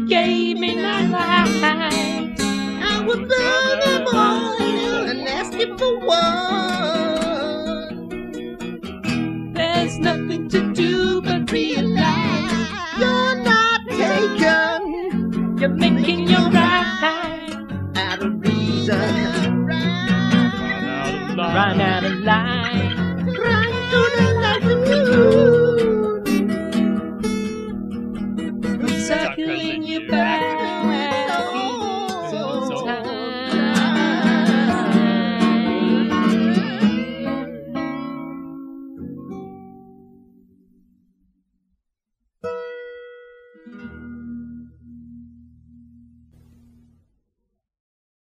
gave me that life. I was looking for and asking for one. There's nothing to do but realize You're not taken. you're making your right. Out of reason. Run out of line.